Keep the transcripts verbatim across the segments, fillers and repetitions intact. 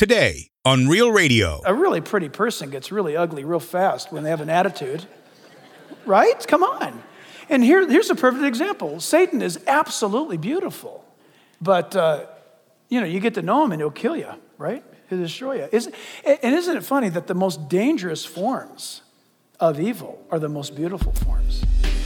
today on Real Radio. A really pretty person gets really ugly real fast when they have an attitude, right? Come on. And here, here's a perfect example. Satan is absolutely beautiful, but uh, you know, you get to know him and he'll kill you, right? He'll destroy you. Isn't, and isn't it funny that the most dangerous forms of evil are the most beautiful forms?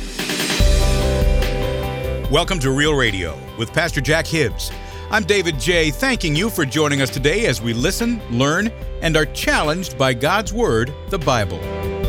Welcome to Real Radio with Pastor Jack Hibbs. I'm David J., thanking you for joining us today as we listen, learn, and are challenged by God's Word, the Bible.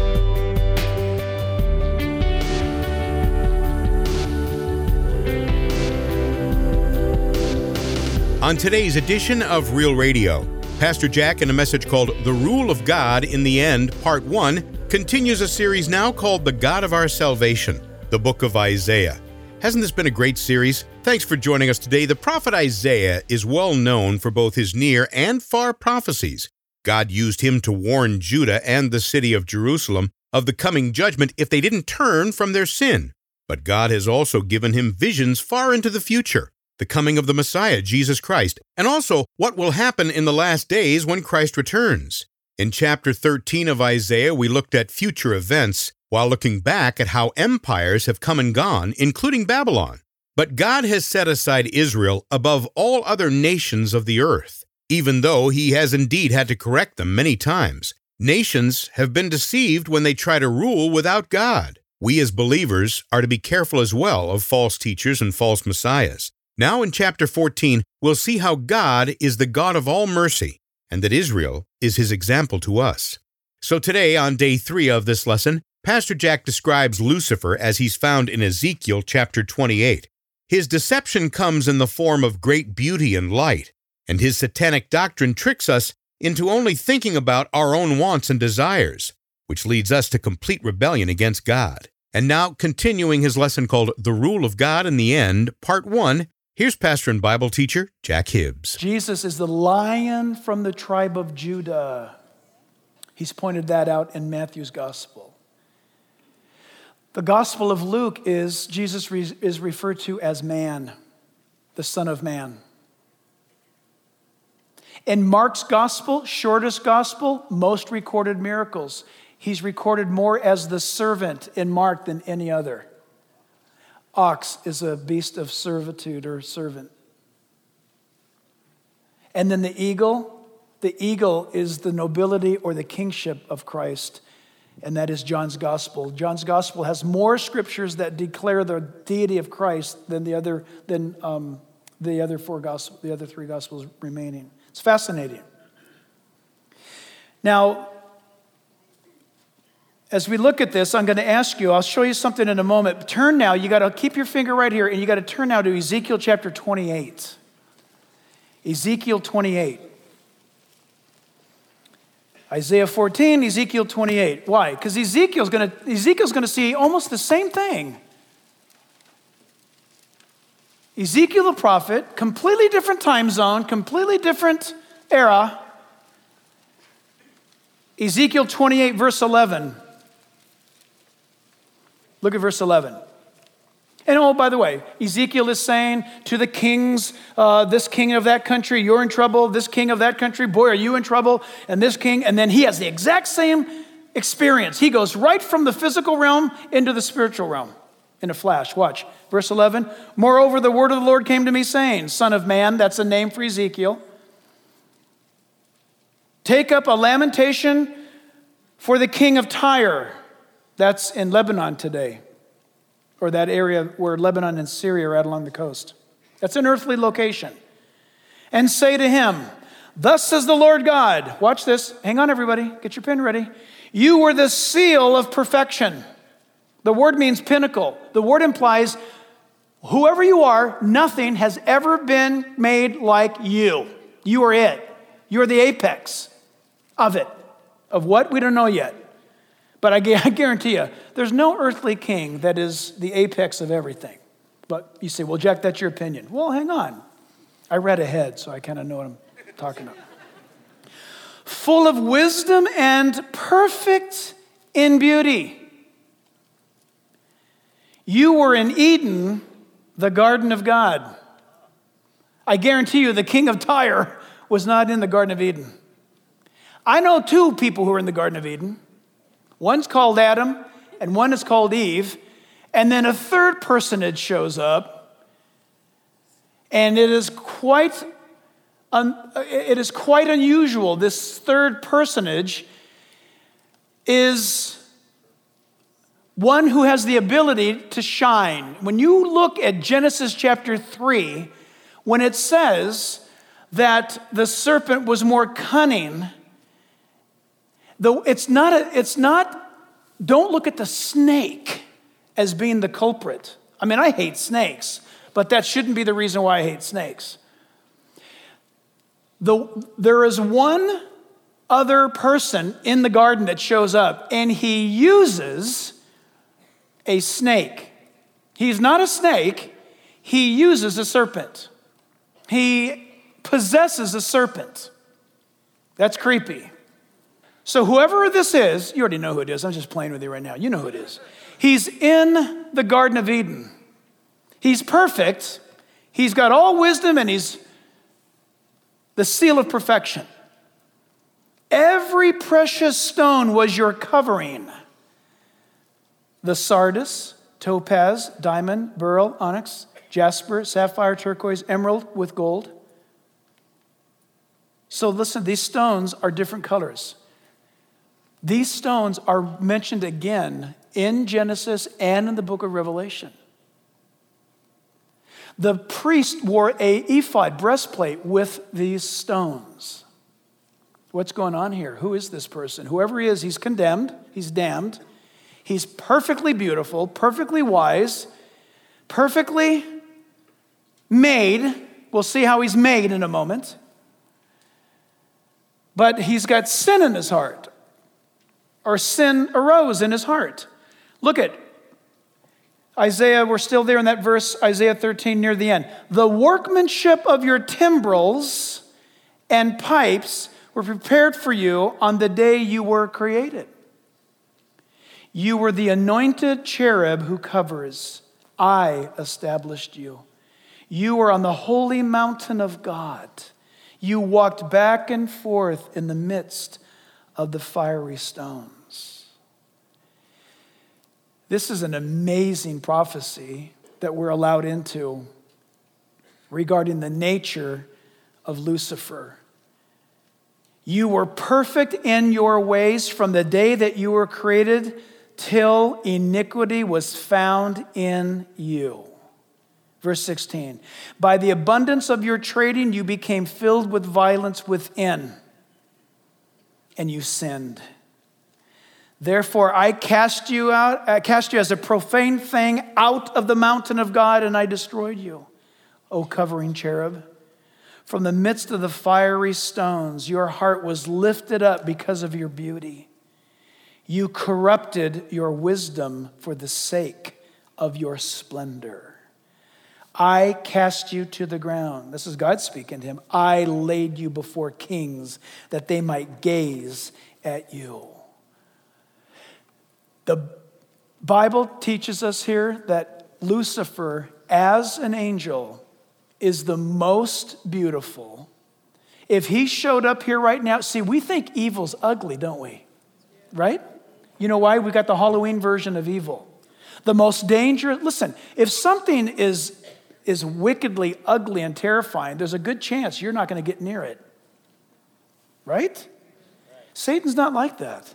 On today's edition of Real Radio, Pastor Jack, in a message called The Rule of God in the End, Part one, continues a series now called The God of Our Salvation, the book of Isaiah. Hasn't this been a great series? Thanks for joining us today. The prophet Isaiah is well known for both his near and far prophecies. God used him to warn Judah and the city of Jerusalem of the coming judgment if they didn't turn from their sin. But God has also given him visions far into the future, the coming of the Messiah, Jesus Christ, and also what will happen in the last days when Christ returns. In chapter thirteen of Isaiah, we looked at future events, while looking back at how empires have come and gone, including Babylon. But God has set aside Israel above all other nations of the earth, even though he has indeed had to correct them many times. Nations have been deceived when they try to rule without God. We as believers are to be careful as well of false teachers and false messiahs. Now in chapter fourteen, we'll see how God is the God of all mercy, and that Israel is his example to us. So today, on day three of this lesson, Pastor Jack describes Lucifer as he's found in Ezekiel chapter twenty-eight. His deception comes in the form of great beauty and light, and his satanic doctrine tricks us into only thinking about our own wants and desires, which leads us to complete rebellion against God. And now, continuing his lesson called The Rule of God in the End, Part one, here's pastor and Bible teacher Jack Hibbs. Jesus is the Lion from the tribe of Judah. He's pointed that out in Matthew's gospel. The Gospel of Luke is, Jesus re, is referred to as man, the Son of Man. In Mark's gospel, shortest gospel, most recorded miracles, he's recorded more as the servant in Mark than any other. Ox is a beast of servitude or servant. And then the eagle, the eagle is the nobility or the kingship of Christ. And that is John's gospel. John's gospel has more scriptures that declare the deity of Christ than the other than um, the other four gospel, the other three gospels remaining. It's fascinating. Now, as we look at this, I'm going to ask you. I'll show you something in a moment. Turn now. You got to keep your finger right here, and you got to turn now to Ezekiel chapter twenty-eight. Ezekiel twenty-eight. Isaiah fourteen, Ezekiel twenty-eight. Why? Because Ezekiel's going to Ezekiel's going to see almost the same thing. Ezekiel the prophet, completely different time zone, completely different era. Ezekiel twenty-eight, verse eleven. Look at verse eleven. And oh, by the way, Ezekiel is saying to the kings, uh, this king of that country, you're in trouble. This king of that country, boy, are you in trouble. And this king, and then he has the exact same experience. He goes right from the physical realm into the spiritual realm in a flash. Watch, verse eleven. Moreover, the word of the Lord came to me saying, Son of man, that's a name for Ezekiel. Take up a lamentation for the king of Tyre. That's in Lebanon today. Or that area where Lebanon and Syria are at along the coast. That's an earthly location. And say to him, thus says the Lord God. Watch this. Hang on, everybody. Get your pen ready. You were the seal of perfection. The word means pinnacle. The word implies whoever you are, nothing has ever been made like you. You are it. You're the apex of it. Of what? We don't know yet. But I guarantee you, there's no earthly king that is the apex of everything. But you say, well, Jack, that's your opinion. Well, hang on. I read ahead, so I kind of know what I'm talking about. Full of wisdom and perfect in beauty. You were in Eden, the garden of God. I guarantee you, the king of Tyre was not in the Garden of Eden. I know two people who are in the Garden of Eden. One's called Adam, and one is called Eve. And then a third personage shows up, and it is quite, un- it is quite unusual. This third personage is one who has the ability to shine. When you look at Genesis chapter three, when it says that the serpent was more cunning, though it's not, a, it's not, don't look at the snake as being the culprit. I mean, I hate snakes, but that shouldn't be the reason why I hate snakes. The, there is one other person in the garden that shows up, and he uses a snake. He's not a snake. He uses a serpent. He possesses a serpent. That's creepy. So whoever this is, you already know who it is. I'm just playing with you right now. You know who it is. He's in the Garden of Eden. He's perfect. He's got all wisdom, and he's the seal of perfection. Every precious stone was your covering. The sardius, topaz, diamond, beryl, onyx, jasper, sapphire, turquoise, emerald with gold. So listen, these stones are different colors. These stones are mentioned again in Genesis and in the book of Revelation. The priest wore a ephod, breastplate, with these stones. What's going on here? Who is this person? Whoever he is, he's condemned. He's damned. He's perfectly beautiful, perfectly wise, perfectly made. We'll see how he's made in a moment. But he's got sin in his heart, or sin arose in his heart. Look at Isaiah, we're still there in that verse, Isaiah thirteen near the end. The workmanship of your timbrels and pipes were prepared for you on the day you were created. You were the anointed cherub who covers. I established you. You were on the holy mountain of God. You walked back and forth in the midst of the fiery stones. This is an amazing prophecy that we're allowed into regarding the nature of Lucifer. You were perfect in your ways from the day that you were created till iniquity was found in you. Verse sixteen, by the abundance of your trading, you became filled with violence within, and you sinned. Therefore, I cast you out, I cast you as a profane thing out of the mountain of God, and I destroyed you, O covering cherub. From the midst of the fiery stones, your heart was lifted up because of your beauty. You corrupted your wisdom for the sake of your splendor. I cast you to the ground. This is God speaking to him. I laid you before kings that they might gaze at you. The Bible teaches us here that Lucifer, as an angel, is the most beautiful. If he showed up here right now, see, we think evil's ugly, don't we? Right? You know why? We got the Halloween version of evil. The most dangerous, listen, if something is, is wickedly ugly and terrifying, there's a good chance you're not going to get near it. Right? Satan's not like that.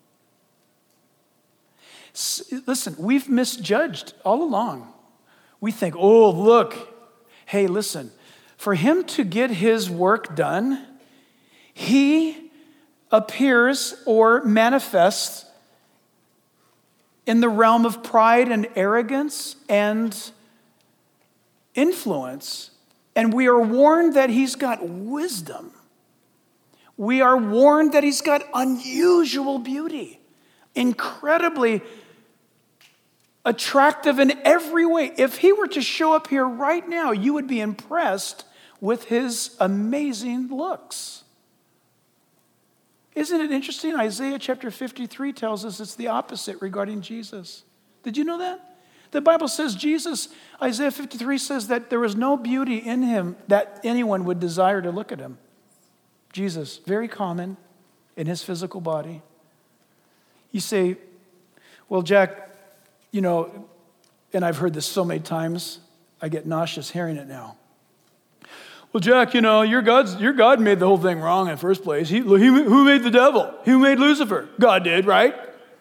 Listen, we've misjudged all along. We think, oh, look, hey, listen, for him to get his work done, he appears or manifests in the realm of pride and arrogance and influence. And we are warned that he's got wisdom. We are warned that he's got unusual beauty, incredibly attractive in every way. If he were to show up here right now, you would be impressed with his amazing looks. Isn't it interesting? Isaiah chapter fifty-three tells us it's the opposite regarding Jesus. Did you know that? The Bible says Jesus, Isaiah fifty-three says that there was no beauty in him that anyone would desire to look at him. Jesus, very common in his physical body. You say, well, Jack, you know, and I've heard this so many times, I get nauseous hearing it now. Well, Jack, you know, your God's, your God made the whole thing wrong in the first place. He, he, who made the devil? Who made Lucifer? God did, right?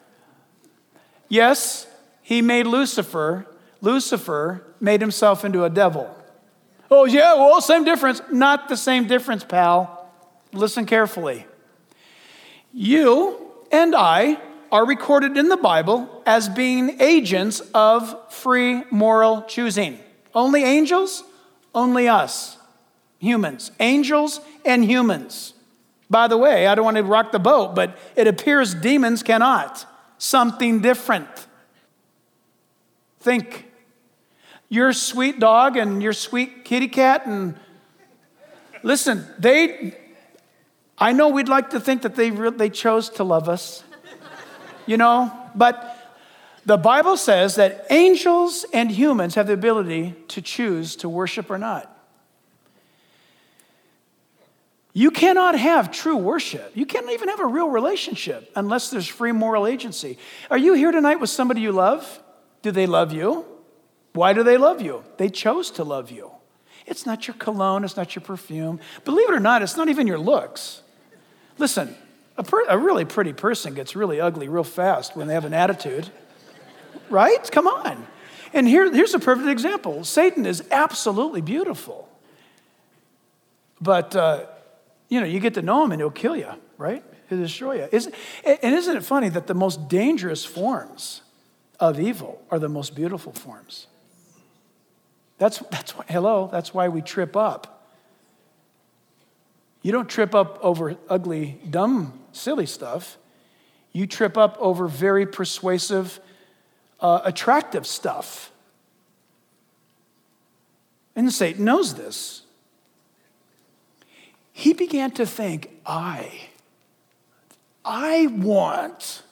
Yes, he made Lucifer. Lucifer made himself into a devil. Oh, yeah, well, same difference. Not the same difference, pal. Listen carefully. You and I are recorded in the Bible as being agents of free moral choosing. Only angels, only us. Humans, angels and humans. By the way, I don't want to rock the boat, but it appears demons cannot. Something different. Think, your sweet dog and your sweet kitty cat, and listen, they, I know we'd like to think that they re- they chose to love us, you know, but the Bible says that angels and humans have the ability to choose to worship or not. You cannot have true worship. You can't even have a real relationship unless there's free moral agency. Are you here tonight with somebody you love? Do they love you? Why do they love you? They chose to love you. It's not your cologne. It's not your perfume. Believe it or not, it's not even your looks. Listen, a, per- a really pretty person gets really ugly real fast when they have an attitude. Right? Come on. And here, here's a perfect example. Satan is absolutely beautiful. But... Uh, You know, you get to know him and he'll kill you, right? He'll destroy you. Isn't, and isn't it funny that the most dangerous forms of evil are the most beautiful forms? That's, that's why, hello, that's why we trip up. You don't trip up over ugly, dumb, silly stuff. You trip up over very persuasive, uh, attractive stuff. And Satan knows this. He began to think, I, I want,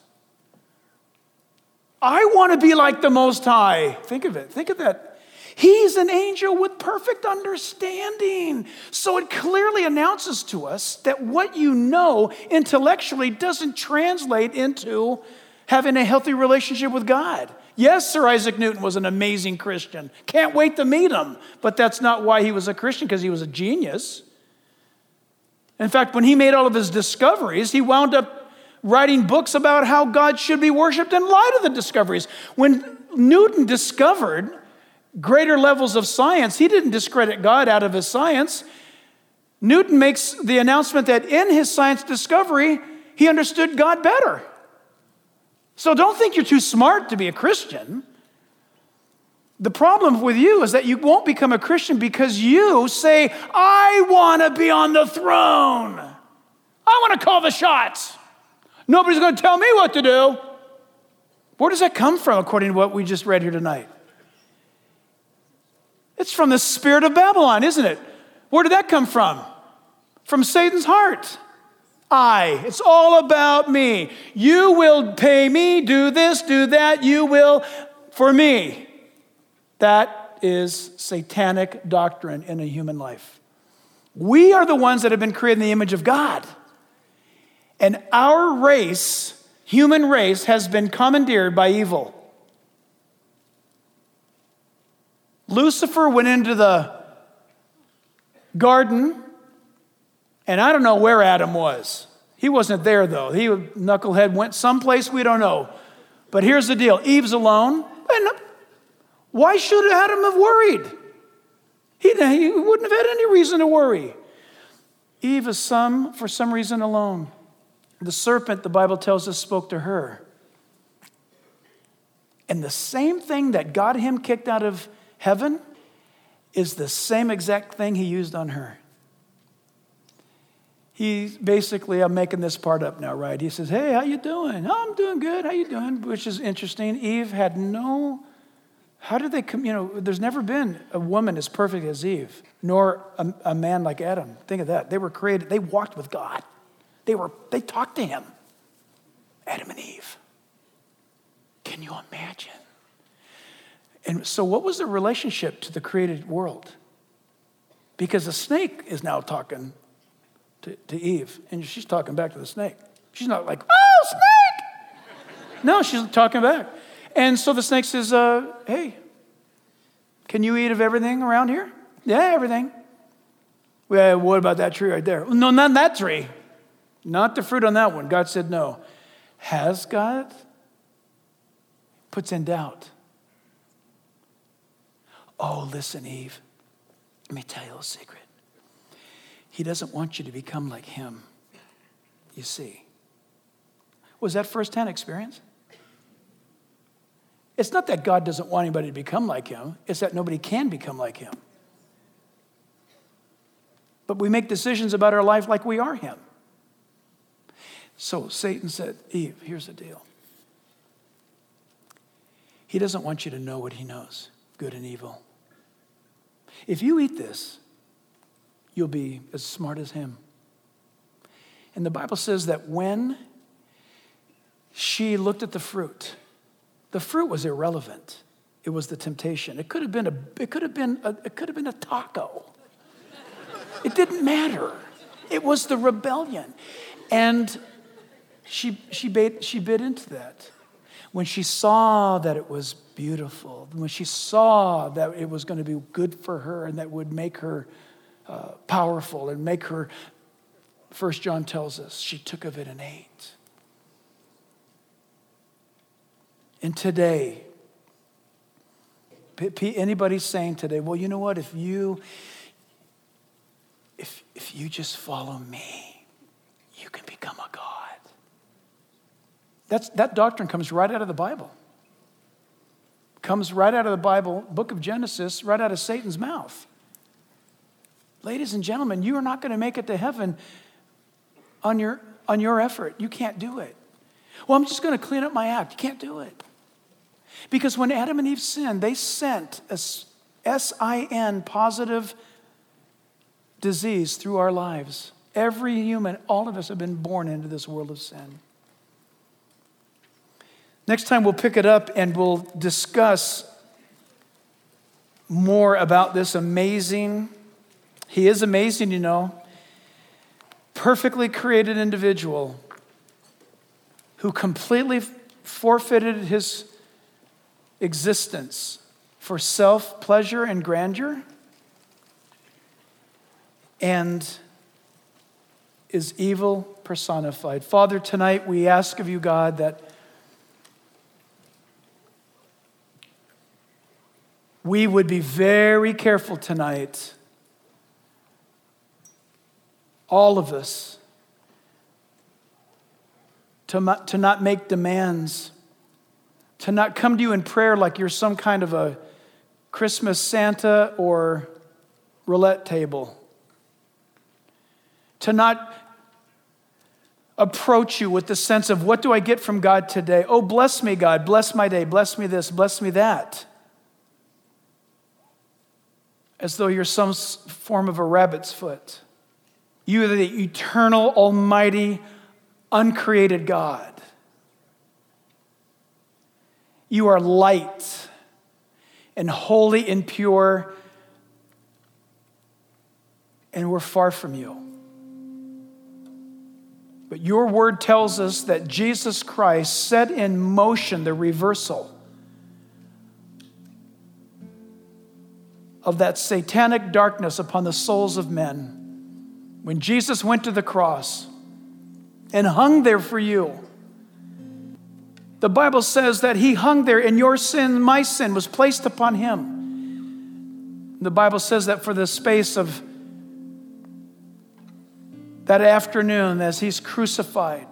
I want to be like the Most High. Think of it. Think of that. He's an angel with perfect understanding. So it clearly announces to us that what you know intellectually doesn't translate into having a healthy relationship with God. Yes, Sir Isaac Newton was an amazing Christian. Can't wait to meet him. But that's not why he was a Christian, because he was a genius. In fact, when he made all of his discoveries, he wound up writing books about how God should be worshiped in light of the discoveries. When Newton discovered greater levels of science, he didn't discredit God out of his science. Newton makes the announcement that in his science discovery, he understood God better. So don't think you're too smart to be a Christian. The problem with you is that you won't become a Christian because you say, I want to be on the throne. I want to call the shots. Nobody's going to tell me what to do. Where does that come from, according to what we just read here tonight? It's from the spirit of Babylon, isn't it? Where did that come from? From Satan's heart. I. It's all about me. You will pay me, do this, do that. You will for me. That is satanic doctrine in a human life. We are the ones that have been created in the image of God. And our race, human race, has been commandeered by evil. Lucifer went into the garden, and I don't know where Adam was. He wasn't there, though. He, knucklehead, went someplace we don't know. But here's the deal. Eve's alone. And why should Adam have worried? He, he wouldn't have had any reason to worry. Eve is some, for some reason alone. The serpent, the Bible tells us, spoke to her. And the same thing that got him kicked out of heaven is the same exact thing he used on her. He basically, I'm making this part up now, right? He says, hey, how you doing? Oh, I'm doing good. How you doing? Which is interesting. Eve had no... How did they come, you know, there's never been a woman as perfect as Eve, nor a, a man like Adam. Think of that. They were created, they walked with God. They were, they talked to him. Adam and Eve. Can you imagine? And so what was the relationship to the created world? Because the snake is now talking to, to Eve. And she's talking back to the snake. She's not like, oh, snake. No, she's talking back. And so the snake says, uh, hey, can you eat of everything around here? Yeah, everything. Well, what about that tree right there? No, not that tree. Not the fruit on that one. God said no. Has God? Puts in doubt. Oh, listen, Eve. Let me tell you a little secret. He doesn't want you to become like him. You see. Was that firsthand experience? It's not that God doesn't want anybody to become like him. It's that nobody can become like him. But we make decisions about our life like we are him. So Satan said, Eve, here's the deal. He doesn't want you to know what he knows, good and evil. If you eat this, you'll be as smart as him. And the Bible says that when she looked at the fruit, the fruit was irrelevant. It was the temptation. It could have been a, it could have been a, it could have been a taco. It didn't matter. It was the rebellion. And she, she, bit, she bit into that. When she saw that it was beautiful, when she saw that it was going to be good for her and that would make her uh, powerful and make her, First John tells us, she took of it and ate. And today, anybody saying today, well, you know what, if you, if, if you just follow me, you can become a God. That's, that doctrine comes right out of the Bible. Comes right out of the Bible, book of Genesis, right out of Satan's mouth. Ladies and gentlemen, you are not going to make it to heaven on your, on your effort. You can't do it. Well, I'm just going to clean up my act. You can't do it. Because when Adam and Eve sinned, they sent a S I N, positive disease through our lives. Every human, all of us have been born into this world of sin. Next time we'll pick it up and we'll discuss more about this amazing, he is amazing, you know, perfectly created individual who completely forfeited his existence for self-pleasure and grandeur and is evil personified. Father, tonight we ask of you, God, that we would be very careful tonight, all of us, to, to not make demands, to not come to you in prayer like you're some kind of a Christmas Santa or roulette table, to not approach you with the sense of, what do I get from God today? Oh, bless me, God, bless my day, bless me this, bless me that. As though you're some form of a rabbit's foot. You are the eternal, almighty, uncreated God. You are light and holy and pure, and we're far from you. But your word tells us that Jesus Christ set in motion the reversal of that satanic darkness upon the souls of men. When Jesus went to the cross and hung there for you, the Bible says that he hung there and your sin, my sin, was placed upon him. The Bible says that for the space of that afternoon as he's crucified,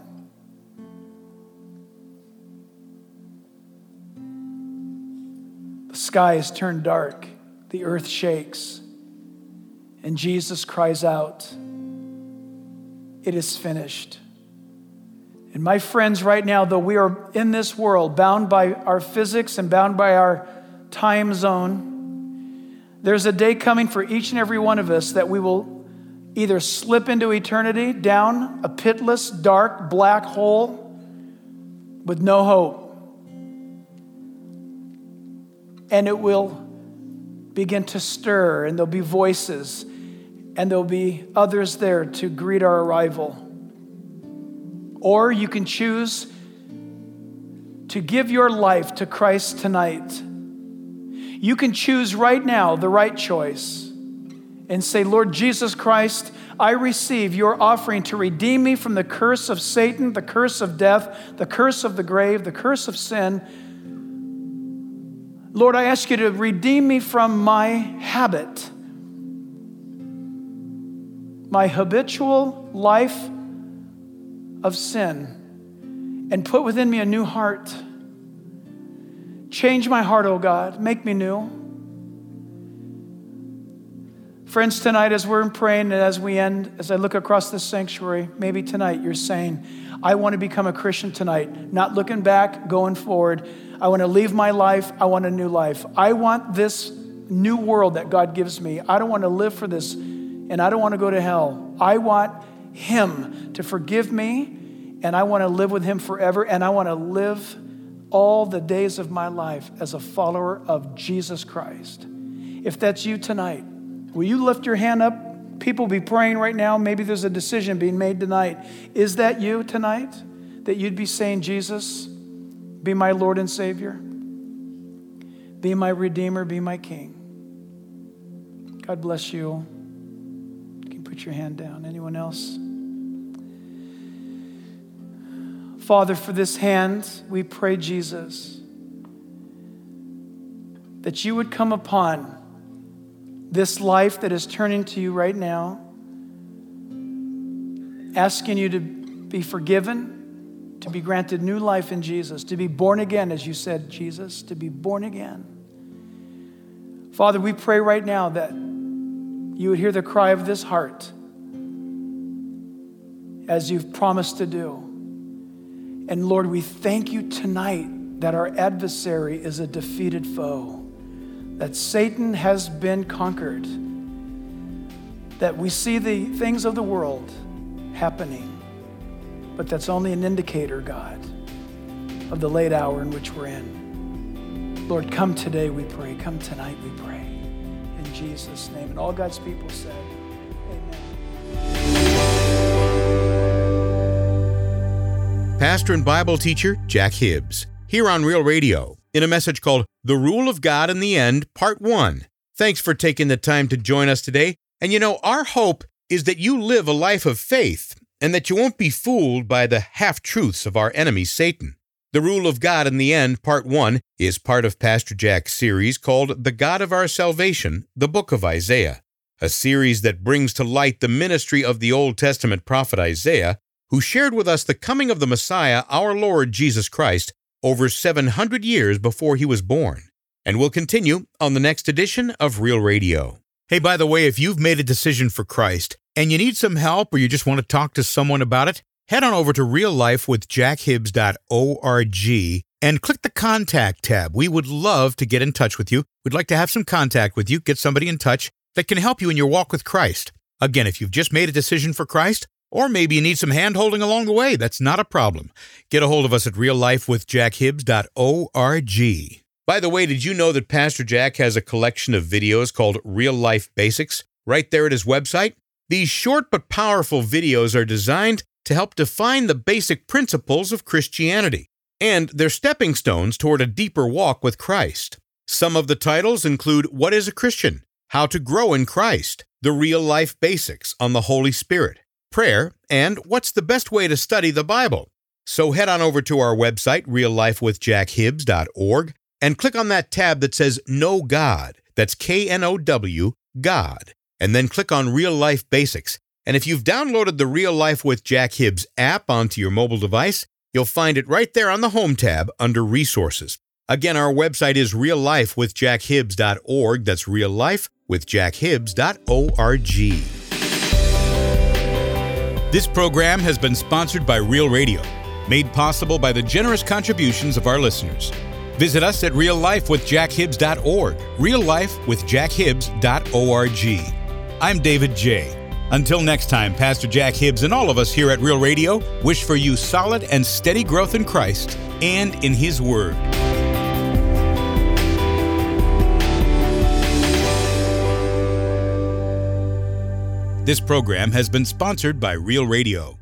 the skies turn dark. The earth shakes, and Jesus cries out, "It is finished." And my friends, right now, though we are in this world, bound by our physics and bound by our time zone, there's a day coming for each and every one of us that we will either slip into eternity, down a pitless, dark, black hole with no hope. And it will begin to stir, and there'll be voices, and there'll be others there to greet our arrival. Or you can choose to give your life to Christ tonight. You can choose right now the right choice and say, Lord Jesus Christ, I receive your offering to redeem me from the curse of Satan, the curse of death, the curse of the grave, the curse of sin. Lord, I ask you to redeem me from my habit, my habitual life of sin, and put within me a new heart. Change my heart, oh God. Make me new. Friends, tonight as we're praying and as we end, as I look across this sanctuary, maybe tonight you're saying, I want to become a Christian tonight. Not looking back, going forward. I want to leave my life. I want a new life. I want this new world that God gives me. I don't want to live for this, and I don't want to go to hell. I want Him to forgive me, and I want to live with Him forever, and I want to live all the days of my life as a follower of Jesus Christ. If that's you tonight, will you lift your hand up? People be praying right now. Maybe there's a decision being made tonight. Is that you tonight? That you'd be saying, Jesus, be my Lord and Savior. Be my Redeemer, be my King. God bless you. You can put your hand down. Anyone else? Father, for this hand, we pray, Jesus, that you would come upon this life that is turning to you right now, asking you to be forgiven, to be granted new life in Jesus, to be born again, as you said, Jesus, to be born again. Father, we pray right now that you would hear the cry of this heart as you've promised to do. And Lord, we thank you tonight that our adversary is a defeated foe, that Satan has been conquered, that we see the things of the world happening, but that's only an indicator, God, of the late hour in which we're in. Lord, come today, we pray. Come tonight, we pray. In Jesus' name. And all God's people said, amen. Pastor and Bible teacher Jack Hibbs, here on Real Radio, in a message called The Rule of God in the End, Part one. Thanks for taking the time to join us today. And you know, our hope is that you live a life of faith and that you won't be fooled by the half-truths of our enemy, Satan. The Rule of God in the End, Part one, is part of Pastor Jack's series called The God of Our Salvation, the Book of Isaiah, a series that brings to light the ministry of the Old Testament prophet Isaiah, who shared with us the coming of the Messiah, our Lord Jesus Christ, over seven hundred years before he was born. And we'll continue on the next edition of Real Radio. Hey, by the way, if you've made a decision for Christ and you need some help or you just want to talk to someone about it, head on over to real life with jack hibbs dot org and click the Contact tab. We would love to get in touch with you. We'd like to have some contact with you, get somebody in touch that can help you in your walk with Christ. Again, if you've just made a decision for Christ, or maybe you need some hand-holding along the way, that's not a problem. Get a hold of us at real life with jack hibbs dot org. By the way, did you know that Pastor Jack has a collection of videos called Real Life Basics right there at his website? These short but powerful videos are designed to help define the basic principles of Christianity, and they're stepping stones toward a deeper walk with Christ. Some of the titles include What is a Christian? How to Grow in Christ, The Real Life Basics on the Holy Spirit, Prayer, and What's the Best Way to Study the Bible? So head on over to our website, real life with jack hibbs dot org, and click on that tab that says Know God. That's K N O W, God. And then click on Real Life Basics. And if you've downloaded the Real Life with Jack Hibbs app onto your mobile device, you'll find it right there on the Home tab under Resources. Again, our website is real life with jack hibbs dot org. That's real life with jack hibbs dot org. This program has been sponsored by Real Radio, made possible by the generous contributions of our listeners. Visit us at real life with jack hibbs dot org, real life with jack hibbs dot org. I'm David J. Until next time, Pastor Jack Hibbs and all of us here at Real Radio wish for you solid and steady growth in Christ and in His Word. This program has been sponsored by Real Radio.